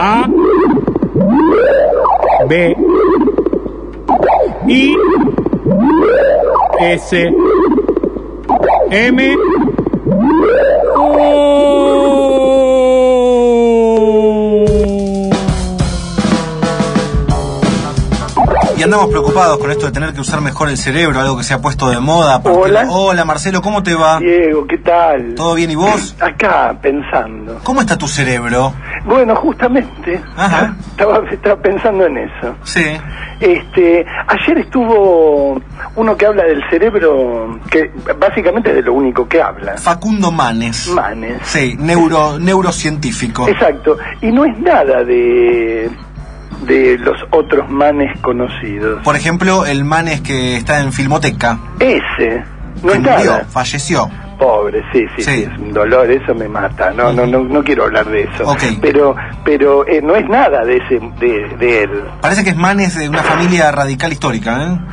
A, B, I, S, M, O. Y andamos preocupados con esto de tener que usar mejor el cerebro, algo que se ha puesto de moda. Hola. Hola, Marcelo, ¿cómo te va? Diego, ¿qué tal? ¿Todo bien y vos? Acá, pensando. ¿Cómo está tu cerebro? Bueno, justamente. Ajá. Estaba pensando en eso. Sí. Ayer estuvo uno que habla del cerebro, que básicamente es de lo único que habla. Facundo Manes. Manes. Sí, neurocientífico. Exacto. Y no es nada de los otros Manes conocidos. Por ejemplo, el Manes que está en Filmoteca. Ese. No que es murió, nada. falleció. Pobre, sí, es un dolor, eso me mata. No quiero hablar de eso. Okay. Pero no es nada de él. Parece que es Manes de una familia radical histórica, ¿eh?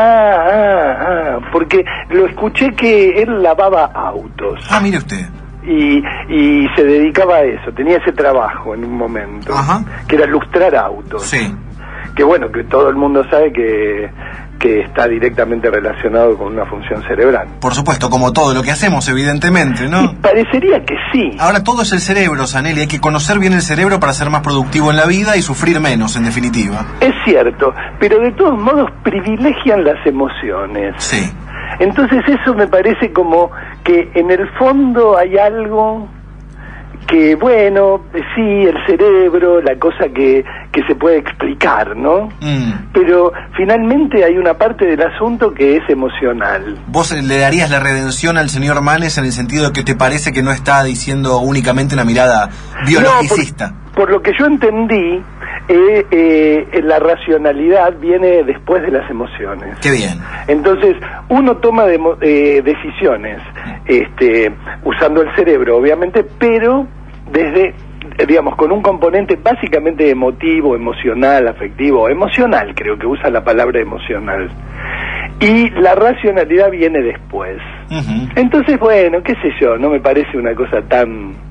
Porque lo escuché que él lavaba autos. Ah, mire usted. Y se dedicaba a eso, tenía ese trabajo en un momento. Ajá. Que era lustrar autos. Sí. Que bueno, que todo el mundo sabe que está directamente relacionado con una función cerebral. Por supuesto, como todo lo que hacemos, evidentemente, ¿no? Y parecería que sí. Ahora todo es el cerebro, Zanelli. Hay que conocer bien el cerebro para ser más productivo en la vida y sufrir menos, en definitiva. Es cierto, pero de todos modos privilegian las emociones. Sí. Entonces eso me parece como que en el fondo hay algo que, bueno, sí, el cerebro, la cosa que se puede explicar, ¿no? Pero finalmente hay una parte del asunto que es emocional. ¿Vos le darías la redención al señor Manes en el sentido de que te parece que no está diciendo únicamente una mirada biologicista? No, por lo que yo entendí, la racionalidad viene después de las emociones. Qué bien. Entonces, uno toma decisiones usando el cerebro, obviamente, pero desde, digamos, con un componente básicamente emotivo, emocional, afectivo, emocional, creo que usa la palabra emocional. Y la racionalidad viene después. Uh-huh. Entonces, bueno, qué sé yo, no me parece una cosa tan...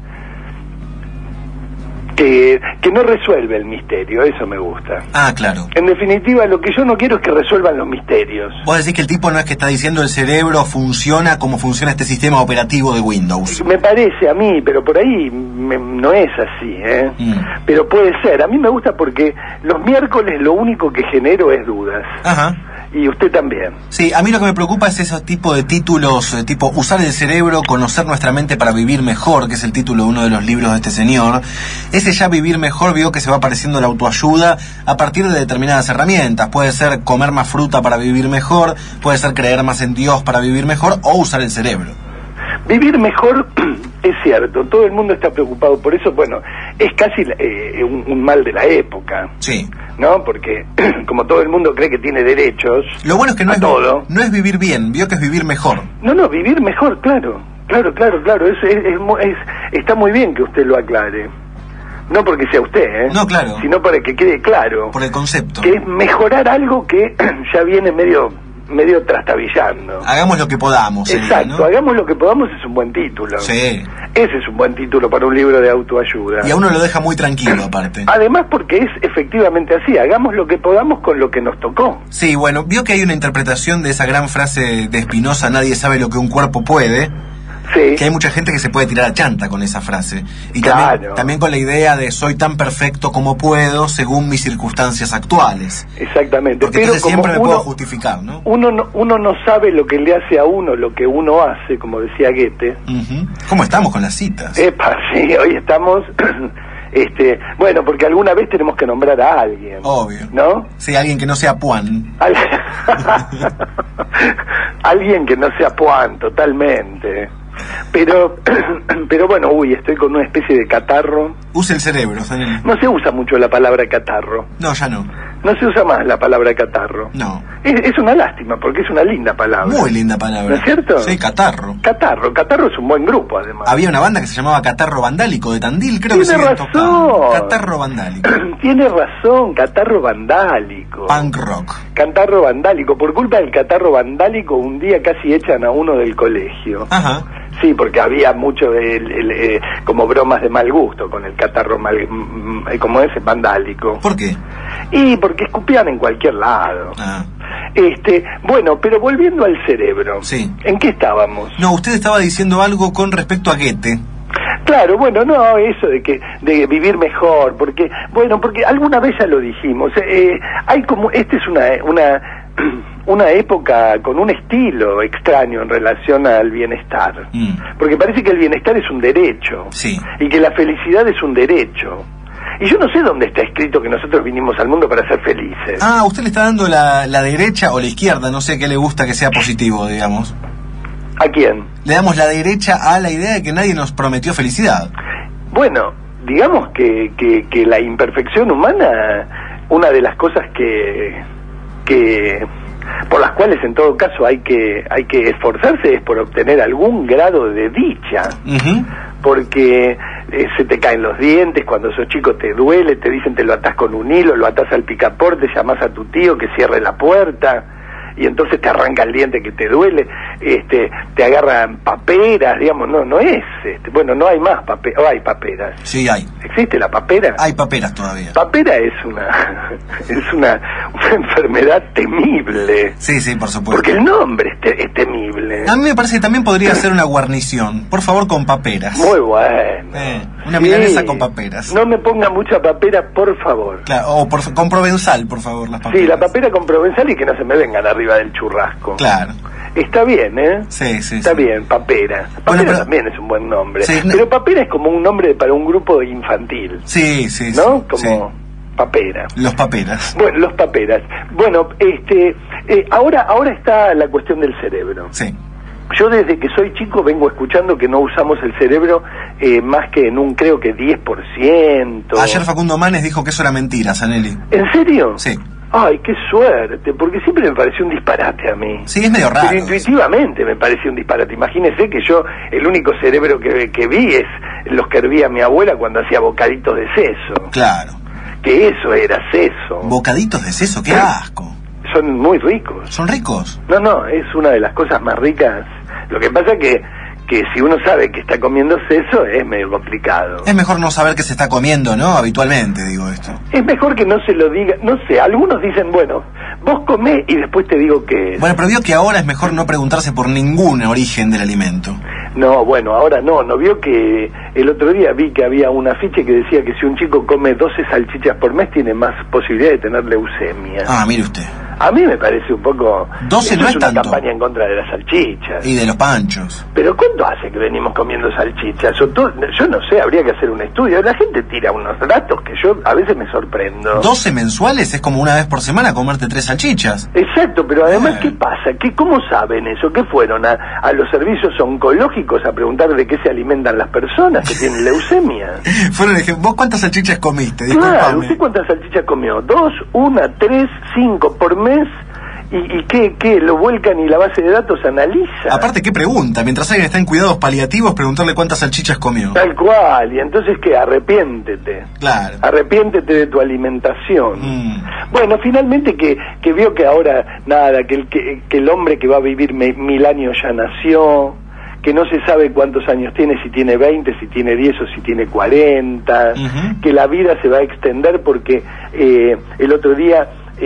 Que no resuelve el misterio, eso me gusta. Ah, claro. En definitiva, lo que yo no quiero es que resuelvan los misterios. Vos decís que el tipo no es que está diciendo el cerebro funciona como funciona este sistema operativo de Windows. Me parece a mí, pero por ahí no es así, ¿eh? Pero puede ser. A mí me gusta porque los miércoles lo único que genero es dudas. Ajá. Y usted también. Sí, a mí lo que me preocupa es ese tipo de títulos, tipo usar el cerebro, conocer nuestra mente para vivir mejor, que es el título de uno de los libros de este señor. Ese ya vivir mejor, veo que se va apareciendo la autoayuda a partir de determinadas herramientas. Puede ser comer más fruta para vivir mejor, puede ser creer más en Dios para vivir mejor, o usar el cerebro. Vivir mejor es cierto, todo el mundo está preocupado por eso. Bueno, es casi un mal de la época. Sí. ¿No? Porque como todo el mundo cree que tiene derechos. Lo bueno es que no es vivir bien, vio que es vivir mejor. No, vivir mejor, claro. Está muy bien que usted lo aclare. No porque sea usted, ¿eh? No, claro. Sino para que quede claro. Por el concepto. Que es mejorar algo que ya viene medio trastabillando. Hagamos lo que podamos. Exacto, ¿no? Hagamos lo que podamos es un buen título. Sí. Ese es un buen título para un libro de autoayuda. Y a uno lo deja muy tranquilo, aparte. Además porque es efectivamente así, hagamos lo que podamos con lo que nos tocó. Sí, bueno, vio que hay una interpretación de esa gran frase de Spinoza, nadie sabe lo que un cuerpo puede. Sí. Que hay mucha gente que se puede tirar a chanta con esa frase. Y claro. también con la idea de soy tan perfecto como puedo según mis circunstancias actuales. Exactamente. Porque entonces siempre me puedo justificar, ¿no? Uno no sabe lo que le hace a uno lo que uno hace, como decía Goethe. Uh-huh. ¿Cómo estamos con las citas? Epa, sí, hoy estamos... bueno, porque alguna vez tenemos que nombrar a alguien. Obvio. ¿No? Sí, alguien que no sea Puan. Alguien que no sea Puan, totalmente. Pero bueno, estoy con una especie de catarro. Use el cerebro, Zanelli. No se usa mucho la palabra catarro. No, ya no. No se usa más la palabra catarro. No. Es una lástima, porque es una linda palabra. Muy linda palabra. ¿No es cierto? Sí, catarro. Catarro es un buen grupo, además. Había una banda que se llamaba Catarro Vandálico de Tandil, creo que Tiene razón. Catarro Vandálico. Tiene razón, Catarro Vandálico. Punk rock. Catarro Vandálico. Por culpa del Catarro Vandálico, un día casi echan a uno del colegio. Ajá. Sí, porque había mucho como bromas de mal gusto con el catarro como ese vandálico. ¿Por qué? Y porque escupían en cualquier lado. Bueno, pero volviendo al cerebro. Sí. ¿En qué estábamos? No, usted estaba diciendo algo con respecto a Goethe. Claro, bueno, no, eso de vivir mejor, porque alguna vez ya lo dijimos, hay como, es una época con un estilo extraño en relación al bienestar, porque parece que el bienestar es un derecho, sí, y que la felicidad es un derecho. Y yo no sé dónde está escrito que nosotros vinimos al mundo para ser felices. Ah, usted le está dando la derecha o la izquierda, no sé qué le gusta que sea positivo, digamos. ¿A quién? Le damos la derecha a la idea de que nadie nos prometió felicidad. Bueno, digamos que la imperfección humana, una de las cosas que por las cuales en todo caso hay que esforzarse es por obtener algún grado de dicha. Porque se te caen los dientes, cuando sos chico te duele, te dicen te lo atás con un hilo, lo atás al picaporte, llamás a tu tío que cierre la puerta, y entonces te arranca el diente que te duele, te agarran paperas, digamos, no es, no hay más paperas, hay paperas. Sí, hay. ¿Existe la papera? Hay paperas todavía. Papera es una enfermedad temible. Sí, por supuesto. Porque el nombre es temible. A mí me parece que también podría ser una guarnición, por favor, con paperas. Muy bueno. Una milanesa con paperas. No me ponga mucha papera, por favor. Claro, o con provenzal, por favor, las paperas. Sí, la papera con provenzal y que no se me vengan arriba del churrasco. Claro. Está bien, ¿eh? Sí. Está bien, papera. Papera también es un buen nombre. Sí, pero papera es como un nombre para un grupo infantil. Sí. ¿No? Como papera. Los paperas. Bueno, los paperas. Bueno, ahora está la cuestión del cerebro. Sí. Yo desde que soy chico vengo escuchando que no usamos el cerebro más que en un, creo que 10%. Ayer Facundo Manes dijo que eso era mentira, Zanelli. ¿En serio? Sí. Ay, qué suerte, porque siempre me pareció un disparate a mí. Sí, es medio raro. Pero intuitivamente me pareció un disparate. Imagínese que yo, el único cerebro que vi es los que hervía mi abuela cuando hacía bocaditos de seso. Claro. Que eso era seso. ¿Bocaditos de seso? ¡Qué asco! Son muy ricos. ¿Son ricos? No, es una de las cosas más ricas. Lo que pasa que si uno sabe que está comiendo seso es medio complicado. Es mejor no saber qué se está comiendo, ¿no? Habitualmente, digo esto. Es mejor que no se lo diga, no sé, algunos dicen, bueno, vos comés y después te digo qué es. Bueno, pero vio que ahora es mejor no preguntarse por ningún origen del alimento. No, bueno, ahora no vio que el otro día vi que había un afiche que decía que si un chico come 12 salchichas por mes tiene más posibilidad de tener leucemia. Ah, mire usted. A mí me parece un poco... 12 no es una tanto. Campaña en contra de las salchichas. Y de los panchos. Pero ¿cuánto hace que venimos comiendo salchichas? Yo no sé, habría que hacer un estudio. La gente tira unos datos que yo a veces me sorprendo. 12 mensuales es como una vez por semana comerte 3 salchichas. Exacto, pero además, ¿qué pasa? ¿Cómo saben eso? ¿Qué fueron a los servicios oncológicos a preguntar de qué se alimentan las personas que tienen leucemia? Fueron, ¿vos cuántas salchichas comiste? Claro, Disculpame. ¿usted cuántas salchichas comió? 2, 1, 3, 5 por mes. ¿Y qué? ¿Lo vuelcan y la base de datos analiza? Aparte, ¿qué pregunta? Mientras alguien está en cuidados paliativos, preguntarle cuántas salchichas comió. Tal cual, y entonces, ¿qué? Arrepiéntete. Claro. Arrepiéntete de tu alimentación. Bueno, finalmente que vio que ahora, nada, que el hombre que va a vivir 1000 años ya nació, que no se sabe cuántos años tiene, si tiene 20, si tiene 10 o si tiene 40, que la vida se va a extender porque el otro día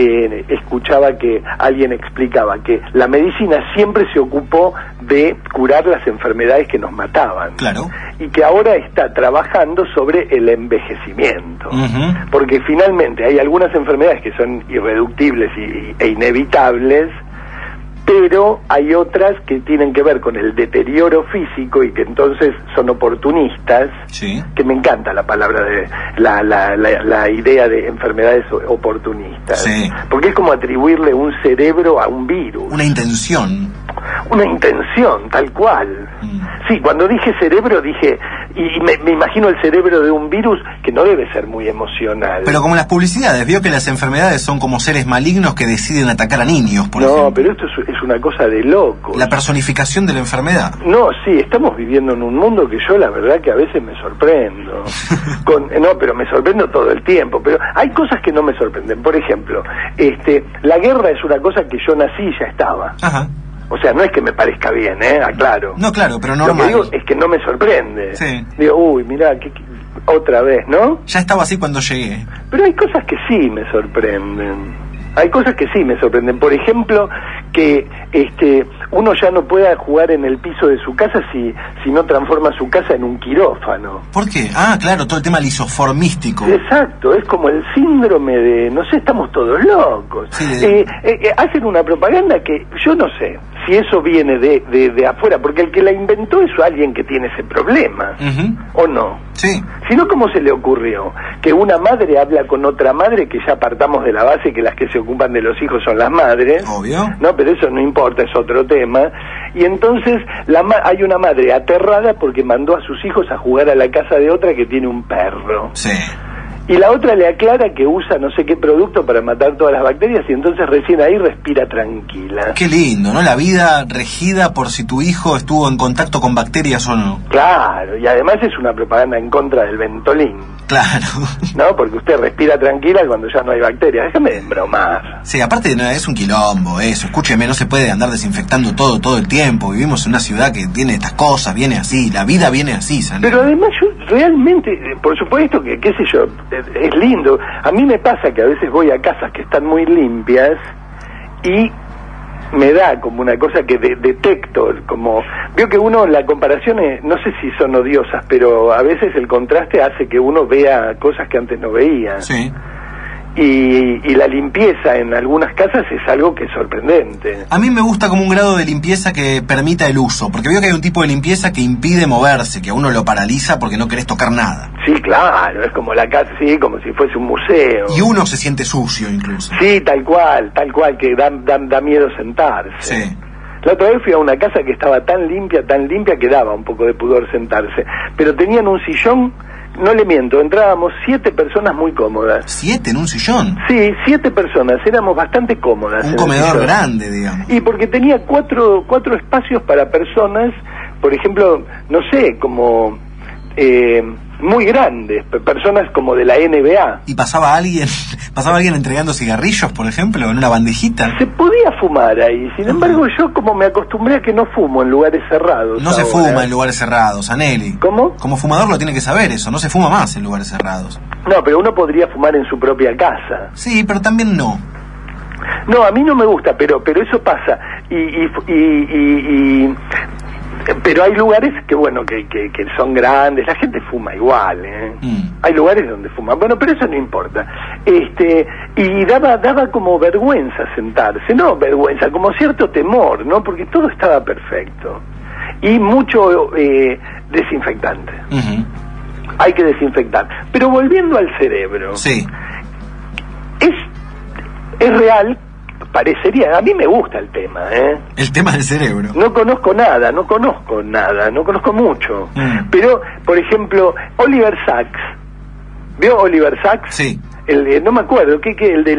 escuchaba que alguien explicaba que la medicina siempre se ocupó de curar las enfermedades que nos mataban. Claro. Y que ahora está trabajando sobre el envejecimiento. Porque finalmente hay algunas enfermedades que son irreductibles e inevitables, pero hay otras que tienen que ver con el deterioro físico y que entonces son oportunistas. Sí. Que me encanta la palabra de la idea de enfermedades oportunistas. Sí. Porque es como atribuirle un cerebro a un virus. Una intención. Una intención, tal cual. Sí, cuando dije cerebro dije, y me imagino el cerebro de un virus que no debe ser muy emocional. Pero como en las publicidades, vio que las enfermedades son como seres malignos que deciden atacar a niños, por ejemplo. No, pero esto es una cosa de locos. La personificación de la enfermedad. No, sí, estamos viviendo en un mundo que yo la verdad que a veces me sorprendo. No, pero me sorprendo todo el tiempo, pero hay cosas que no me sorprenden. Por ejemplo, la guerra es una cosa que yo nací y ya estaba. Ajá. O sea, no es que me parezca bien, aclaro. No, claro, pero Lo normal. que digo es que no me sorprende. Sí. Digo, uy, mirá, otra vez, ¿no? Ya estaba así cuando llegué. Pero hay cosas que sí me sorprenden. Hay cosas que sí me sorprenden. Por ejemplo, que uno ya no pueda jugar en el piso de su casa si no transforma su casa en un quirófano. ¿Por qué? Ah, claro, todo el tema lisoformístico. Exacto, es como el síndrome de, no sé, estamos todos locos. Sí, hacen una propaganda que yo no sé si eso viene de afuera, porque el que la inventó es alguien que tiene ese problema, ¿o no? Sí. Si no, ¿cómo se le ocurrió? Que una madre habla con otra madre, que ya partamos de la base que las que se ocupan de los hijos son las madres. Obvio. No, pero eso no importa, es otro tema. Y entonces hay una madre aterrada porque mandó a sus hijos a jugar a la casa de otra que tiene un perro. Sí. Y la otra le aclara que usa no sé qué producto para matar todas las bacterias y entonces recién ahí respira tranquila. Qué lindo, ¿no? La vida regida por si tu hijo estuvo en contacto con bacterias o no. Claro, y además es una propaganda en contra del Ventolin. Claro. ¿No? Porque usted respira tranquila cuando ya no hay bacterias. Déjame de bromar. Sí, aparte no, es un quilombo eso. Escúcheme, no se puede andar desinfectando todo el tiempo. Vivimos en una ciudad que tiene estas cosas, viene así. La vida viene así, ¿sabes? Pero además yo realmente, por supuesto que, qué sé yo, es lindo. A mí me pasa que a veces voy a casas que están muy limpias y me da como una cosa que detecto, como veo que uno, la comparación no sé si son odiosas, pero a veces el contraste hace que uno vea cosas que antes no veía. Sí. Y la limpieza en algunas casas es algo que es sorprendente. A mí me gusta como un grado de limpieza que permita el uso, porque veo que hay un tipo de limpieza que impide moverse, que a uno lo paraliza porque no querés tocar nada. Sí, claro, es como la casa, sí, como si fuese un museo. Y uno se siente sucio incluso. Sí, tal cual, que da miedo sentarse. Sí. La otra vez fui a una casa que estaba tan limpia que daba un poco de pudor sentarse, pero tenían un sillón. No le miento, entrábamos 7 personas muy cómodas. ¿7 en un sillón? Sí, 7 personas, éramos bastante cómodas. Un comedor grande, digamos. Y porque tenía cuatro espacios para personas, por ejemplo, no sé, como muy grandes, personas como de la NBA. ¿Y pasaba alguien entregando cigarrillos, por ejemplo, en una bandejita? Se podía fumar ahí, sin embargo yo como me acostumbré a que no fumo en lugares cerrados. No se fuma en lugares cerrados, Aneli. ¿Cómo? Como fumador lo tiene que saber eso, no se fuma más en lugares cerrados. No, pero uno podría fumar en su propia casa. Sí, pero también no. No, a mí no me gusta, pero eso pasa. Pero hay lugares que bueno que son grandes, la gente fuma igual, Hay lugares donde fuman, bueno, pero eso no importa. Y daba como vergüenza sentarse, no vergüenza, como cierto temor, ¿no? Porque todo estaba perfecto. Y mucho desinfectante. Hay que desinfectar. Pero volviendo al cerebro. Sí. Es real. Parecería, a mí me gusta el tema, El tema del cerebro. No conozco mucho. Pero, por ejemplo, Oliver Sacks, ¿vio Oliver Sacks? Sí. No me acuerdo, ¿qué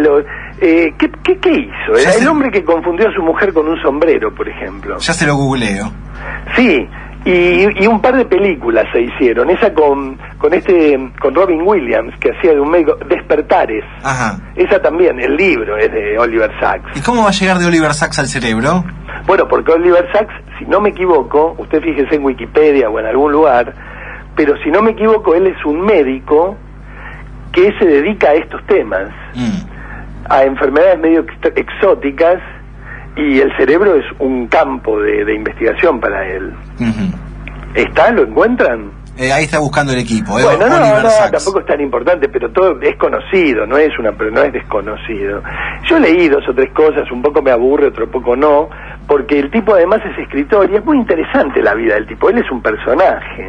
hizo? Era el hombre que confundió a su mujer con un sombrero, por ejemplo. Ya se lo googleo. Sí. Y un par de películas se hicieron, esa con Robin Williams, que hacía de un médico, Despertares. Ajá. Esa también, el libro es de Oliver Sacks. ¿Y cómo va a llegar de Oliver Sacks al cerebro? Bueno, porque Oliver Sacks, si no me equivoco, usted fíjese en Wikipedia o en algún lugar, pero si no me equivoco, él es un médico que se dedica a estos temas, a enfermedades medio exóticas, y el cerebro es un campo de investigación para él. ¿Está? ¿Lo encuentran? Ahí está buscando el equipo. Bueno, Oliver Sacks. tampoco es tan importante, pero todo es conocido, no es desconocido. Yo leí 2 o 3 cosas, un poco me aburre, otro poco no, porque el tipo además es escritor y es muy interesante la vida del tipo. Él es un personaje.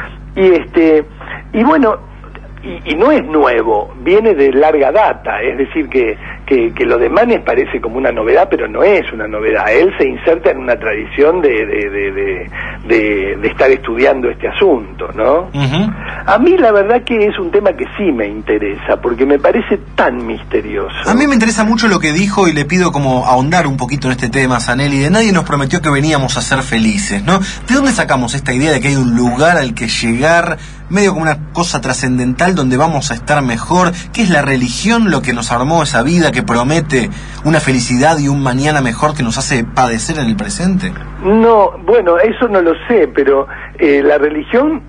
Y bueno, y no es nuevo, viene de larga data, es decir que lo de Manes parece como una novedad, pero no es una novedad. Él se inserta en una tradición de estar estudiando este asunto, ¿no? A mí la verdad que es un tema que sí me interesa, porque me parece tan misterioso. A mí me interesa mucho lo que dijo y le pido como ahondar un poquito en este tema, Zanelli. De nadie nos prometió que veníamos a ser felices, ¿no? ¿De dónde sacamos esta idea de que hay un lugar al que llegar medio como una cosa trascendental donde vamos a estar mejor? ¿Qué es la religión lo que nos armó esa vida que promete una felicidad y un mañana mejor que nos hace padecer en el presente? No, bueno, eso no lo sé, pero la religión...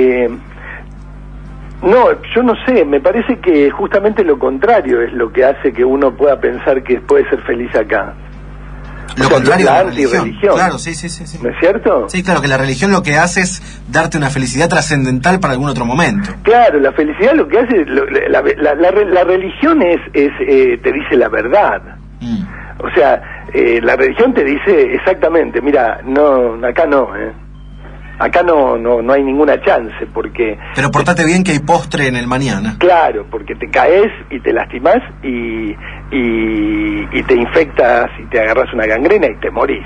No, yo no sé, me parece que justamente lo contrario es lo que hace que uno pueda pensar que puede ser feliz acá. Lo contrario de la religión. Claro, sí. ¿No es cierto? Sí, claro, que la religión lo que hace es darte una felicidad trascendental para algún otro momento. Claro, la felicidad lo que hace, la religión te dice la verdad. O sea, la religión te dice exactamente, mira, no, acá no, acá no hay ninguna chance, porque... Pero portate bien que hay postre en el mañana. Claro, porque te caes y te lastimás y te infectas y te agarras una gangrena y te morís.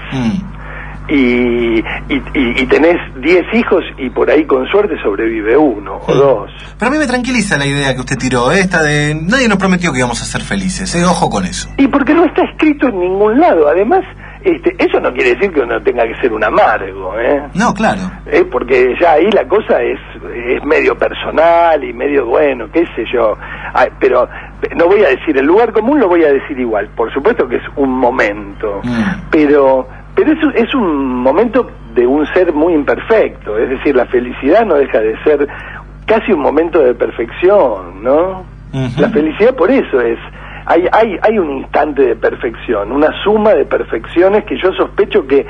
Y tenés 10 hijos y por ahí con suerte sobrevive uno o dos. Pero a mí me tranquiliza la idea que usted tiró, esta de nadie nos prometió que íbamos a ser felices, ojo con eso. Y porque no está escrito en ningún lado, además... eso no quiere decir que uno tenga que ser un amargo, No, claro. Porque ya ahí la cosa es medio personal y medio bueno, qué sé yo. Pero no voy a decir, el lugar común lo voy a decir igual. Por supuesto que es un momento, pero es un momento de un ser muy imperfecto. Es decir, la felicidad no deja de ser casi un momento de perfección, ¿no? La felicidad por eso es... Hay un instante de perfección, una suma de perfecciones que yo sospecho que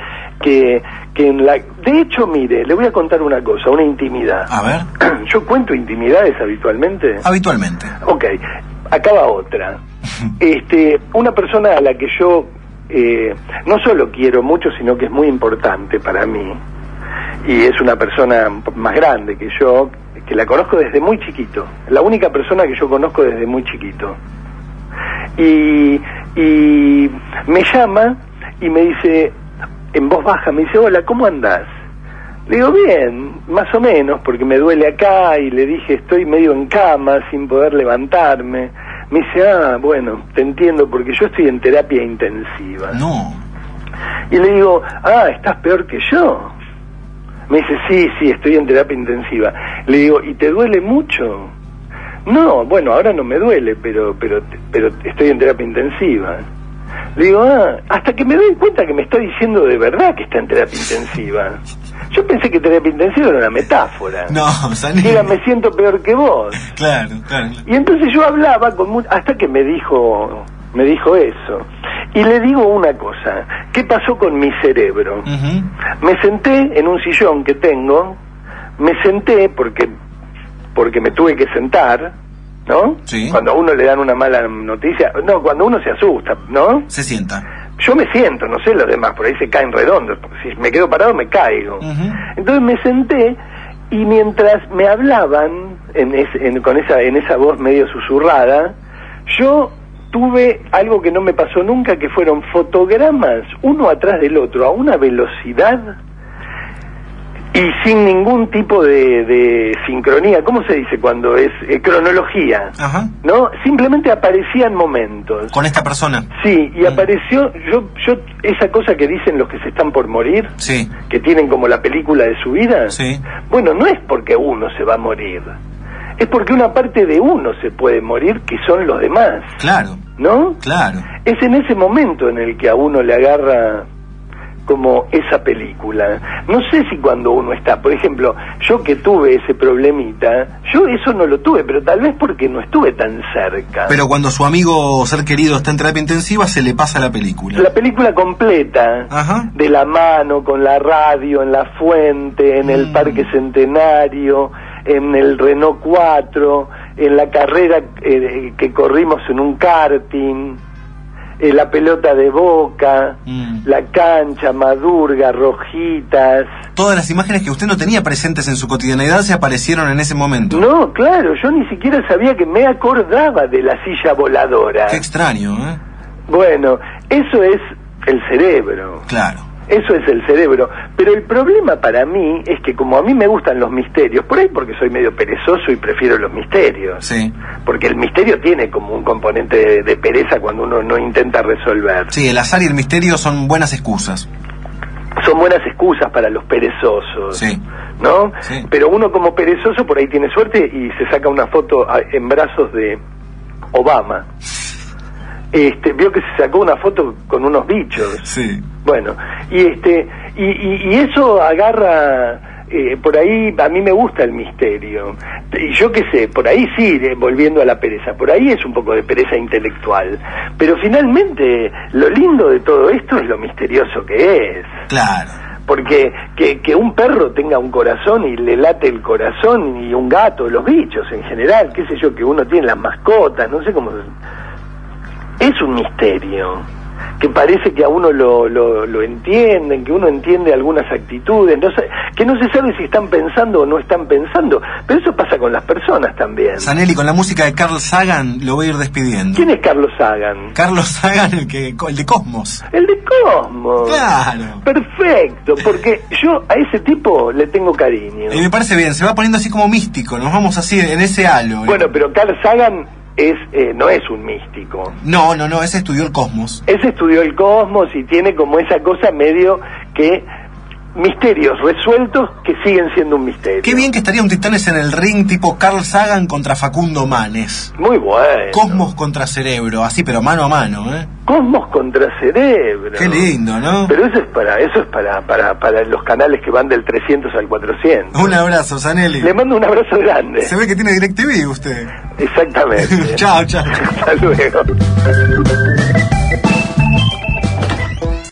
en la... De hecho, mire, le voy a contar una cosa, una intimidad. A ver. ¿Yo cuento intimidades habitualmente? Habitualmente. Ok, acá va otra. Una persona a la que yo no solo quiero mucho, sino que es muy importante para mí, y es una persona más grande que yo, que la conozco desde muy chiquito, la única persona que yo conozco desde muy chiquito. Y me llama y me dice, en voz baja, me dice, hola, ¿cómo andás? Le digo, bien, más o menos, porque me duele acá, y le dije, estoy medio en cama, sin poder levantarme. Me dice, bueno, te entiendo, porque yo estoy en terapia intensiva. No. Y le digo, ¿estás peor que yo? Me dice, sí, estoy en terapia intensiva. Le digo, ¿y te duele mucho? No, bueno, ahora no me duele, pero estoy en terapia intensiva. Le digo, hasta que me doy cuenta que me está diciendo de verdad que está en terapia intensiva. Yo pensé que terapia intensiva era una metáfora. No, era, me siento peor que vos. Claro. Y entonces yo hablaba hasta que me dijo eso. Y le digo una cosa, ¿qué pasó con mi cerebro? Me senté en un sillón que tengo, me senté porque me tuve que sentar, ¿no? Sí. Cuando a uno le dan una mala noticia, no, cuando uno se asusta, ¿no? Se sienta. Yo me siento, no sé los demás, por ahí se caen redondos, porque si me quedo parado me caigo. Entonces me senté y mientras me hablaban en esa voz medio susurrada, yo tuve algo que no me pasó nunca, que fueron fotogramas uno atrás del otro a una velocidad y sin ningún tipo de sincronía. ¿Cómo se dice cuando es cronología? ¿No? Simplemente aparecían momentos. ¿Con esta persona? Sí, y apareció, yo esa cosa que dicen los que se están por morir, sí, que tienen como la película de su vida, sí. Bueno, no es porque uno se va a morir, es porque una parte de uno se puede morir, que son los demás. Claro. ¿No? Claro. Es en ese momento en el que a uno le agarra como esa película. No sé si cuando uno está, por ejemplo, yo que tuve ese problemita, yo eso no lo tuve, pero tal vez porque no estuve tan cerca. Pero cuando su amigo o ser querido está en terapia intensiva, se le pasa la película. La película completa, de la mano, con la radio, en la fuente, en el Parque Centenario, en el Renault 4, en la carrera que corrimos en un karting, la pelota de Boca, la cancha, Madurga, Rojitas. Todas las imágenes que usted no tenía presentes en su cotidianidad se aparecieron en ese momento. No, claro, yo ni siquiera sabía que me acordaba de la silla voladora. Qué extraño, ¿eh? Bueno, eso es el cerebro. Claro. Eso es el cerebro. Pero el problema para mí es que como a mí me gustan los misterios, por ahí porque soy medio perezoso y prefiero los misterios. Sí. Porque el misterio tiene como un componente de pereza cuando uno no intenta resolver. Sí, el azar y el misterio son buenas excusas. Son buenas excusas para los perezosos. Sí. ¿no? Sí. Pero uno como perezoso por ahí tiene suerte y se saca una foto en brazos de Obama. Vio que se sacó una foto con unos bichos. Sí. Bueno, y eso agarra, por ahí a mí me gusta el misterio. Y yo qué sé, por ahí sí, volviendo a la pereza, por ahí es un poco de pereza intelectual. Pero finalmente, lo lindo de todo esto es lo misterioso que es. Claro. Porque que un perro tenga un corazón y le late el corazón, y un gato, los bichos en general, qué sé yo, que uno tiene las mascotas, no sé cómo... Es un misterio, que parece que a uno lo entienden, que uno entiende algunas actitudes, que no se sabe si están pensando o no están pensando, pero eso pasa con las personas también. Zanelli, con la música de Carl Sagan lo voy a ir despidiendo. ¿Quién es Carlos Sagan? Carlos Sagan, el de Cosmos. El de Cosmos. Claro. Perfecto, porque yo a ese tipo le tengo cariño. Y me parece bien, se va poniendo así como místico, nos vamos así en ese halo. Bueno, pero Carl Sagan no es un místico. No, ese estudió el cosmos. Ese estudió el cosmos y tiene como esa cosa medio que... misterios resueltos que siguen siendo un misterio. Qué bien que estaría un Titanes en el ring tipo Carl Sagan contra Facundo Manes. Muy bueno. Cosmos contra Cerebro, así pero mano a mano, ¿eh? Cosmos contra Cerebro. Qué lindo, ¿no? Pero eso es para los canales que van del 300 al 400. Un abrazo, Zanelli. Le mando un abrazo grande. Se ve que tiene DirecTV usted. Exactamente. Chao. Hasta luego.